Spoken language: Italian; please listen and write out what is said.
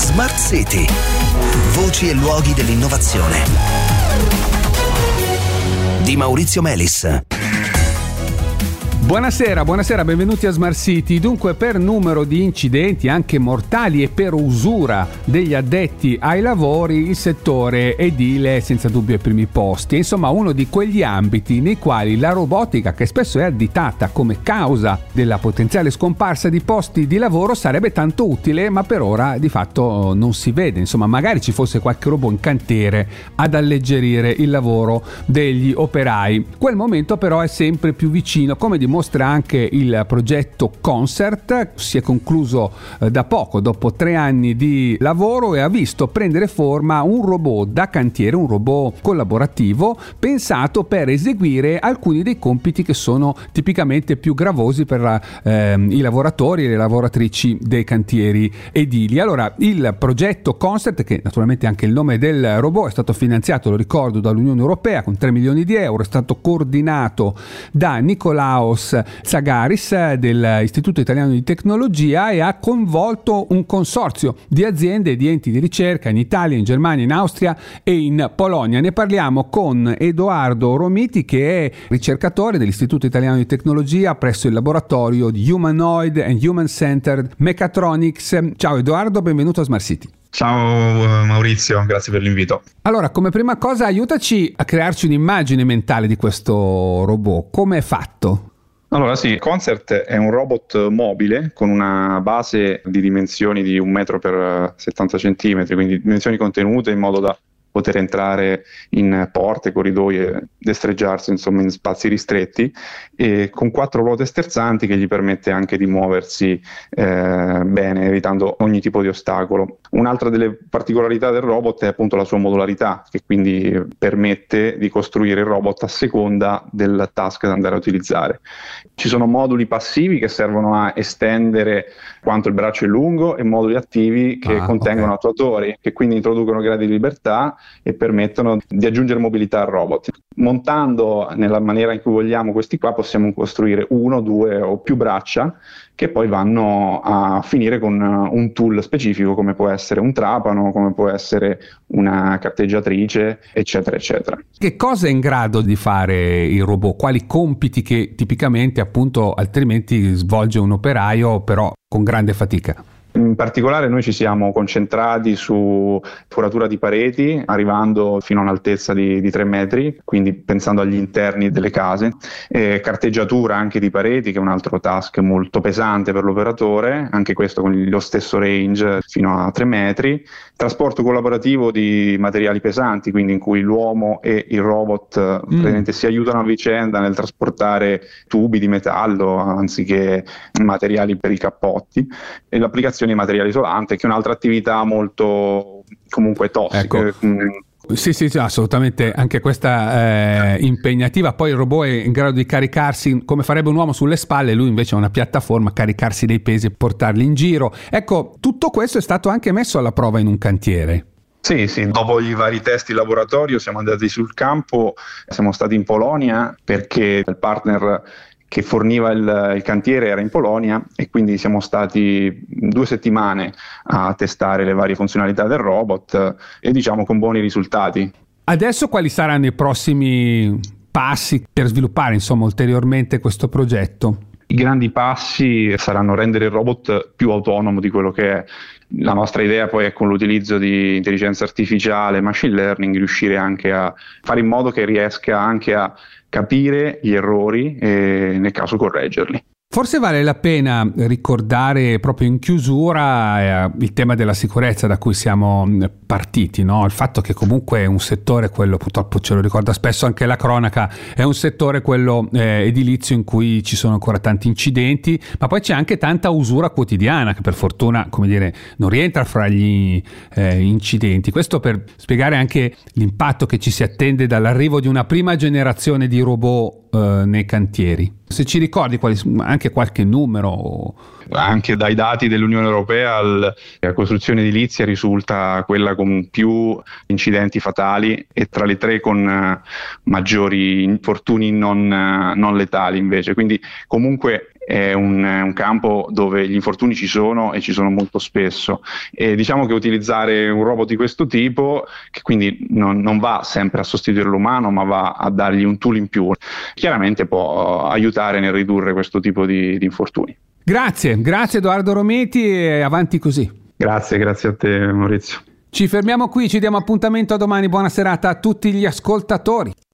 Smart City. Voci e luoghi dell'innovazione. Di Maurizio Melis. Buonasera, benvenuti a Smart City. Dunque, per numero di incidenti anche mortali e per usura degli addetti ai lavori, il settore edile è senza dubbio ai primi posti. Insomma, uno di quegli ambiti nei quali la robotica, che spesso è additata come causa della potenziale scomparsa di posti di lavoro, sarebbe tanto utile, ma per ora di fatto non si vede. Insomma, magari ci fosse qualche robot in cantiere ad alleggerire il lavoro degli operai. Quel momento però è sempre più vicino, come dimostra anche il progetto Concert. Si è concluso da poco, dopo 3 anni di lavoro, e ha visto prendere forma un robot da cantiere, un robot collaborativo pensato per eseguire alcuni dei compiti che sono tipicamente più gravosi per i lavoratori e le lavoratrici dei cantieri edili. Allora, il progetto Concert, che naturalmente è anche il nome del robot, è stato finanziato, lo ricordo, dall'Unione Europea con 3 milioni di euro, è stato coordinato da Nikolaos Tsagaris dell'Istituto Italiano di Tecnologia e ha coinvolto un consorzio di aziende e di enti di ricerca in Italia, in Germania, in Austria e in Polonia. Ne parliamo con Edoardo Romiti, che è ricercatore dell'Istituto Italiano di Tecnologia presso il laboratorio di Humanoid and Human Centered Mechatronics. Ciao Edoardo, benvenuto a Smart City. Ciao Maurizio, grazie per l'invito. Allora, come prima cosa, aiutaci a crearci un'immagine mentale di questo robot. Come è fatto? Allora sì, Concert è un robot mobile con una base di dimensioni di 1 metro per 70 centimetri, quindi dimensioni contenute in modo da poter entrare in porte, corridoi e destreggiarsi insomma in spazi ristretti, e con 4 ruote sterzanti che gli permette anche di muoversi bene, evitando ogni tipo di ostacolo. Un'altra delle particolarità del robot è appunto la sua modularità, che quindi permette di costruire il robot a seconda del task da andare a utilizzare. Ci sono moduli passivi che servono a estendere quanto il braccio è lungo e moduli attivi che contengono attuatori, che quindi introducono gradi di libertà e permettono di aggiungere mobilità al robot. Montando nella maniera in cui vogliamo questi qua, possiamo costruire 1, 2 o più braccia che poi vanno a finire con un tool specifico, come può essere un trapano, come può essere una carteggiatrice, eccetera eccetera. Che cosa è in grado di fare il robot? Quali compiti che tipicamente appunto altrimenti svolge un operaio, però con grande fatica? In particolare noi ci siamo concentrati su foratura di pareti, arrivando fino a un'altezza di 3 metri, quindi pensando agli interni delle case, carteggiatura anche di pareti, che è un altro task molto pesante per l'operatore, anche questo con lo stesso range fino a 3 metri, trasporto collaborativo di materiali pesanti, quindi in cui l'uomo e il robot praticamente si aiutano a vicenda nel trasportare tubi di metallo anziché materiali per i cappotti, e l'applicazione di materiale isolante, che è un'altra attività molto comunque tossica. Ecco. Sì, assolutamente, anche questa impegnativa. Poi il robot è in grado di caricarsi come farebbe un uomo sulle spalle, lui invece ha una piattaforma, caricarsi dei pesi e portarli in giro. Ecco, tutto questo è stato anche messo alla prova in un cantiere. Sì, dopo i vari test in laboratorio siamo andati sul campo, siamo stati in Polonia perché il partner che forniva il cantiere era in Polonia, e quindi siamo stati 2 settimane a testare le varie funzionalità del robot e diciamo con buoni risultati. Adesso quali saranno i prossimi passi per sviluppare insomma ulteriormente questo progetto? I grandi passi saranno rendere il robot più autonomo di quello che è. La nostra idea poi è, con l'utilizzo di intelligenza artificiale, machine learning, riuscire anche a fare in modo che riesca anche a capire gli errori e nel caso correggerli. Forse vale la pena ricordare proprio in chiusura il tema della sicurezza da cui siamo partiti, no? Il fatto che comunque è un settore, quello purtroppo ce lo ricorda spesso anche la cronaca, è un settore quello edilizio in cui ci sono ancora tanti incidenti, ma poi c'è anche tanta usura quotidiana che per fortuna, come dire, non rientra fra gli incidenti. Questo per spiegare anche l'impatto che ci si attende dall'arrivo di una prima generazione di robot nei cantieri. Se ci ricordi anche qualche numero. Anche dai dati dell'Unione Europea la costruzione edilizia risulta quella con più incidenti fatali e tra le 3 con maggiori infortuni non letali invece, quindi comunque è un campo dove gli infortuni ci sono e ci sono molto spesso, e diciamo che utilizzare un robot di questo tipo, che quindi non va sempre a sostituire l'umano ma va a dargli un tool in più, chiaramente può aiutare nel ridurre questo tipo di infortuni. Grazie Edoardo Rometi, e avanti così. Grazie a te Maurizio. Ci fermiamo qui, ci diamo appuntamento a domani, buona serata a tutti gli ascoltatori.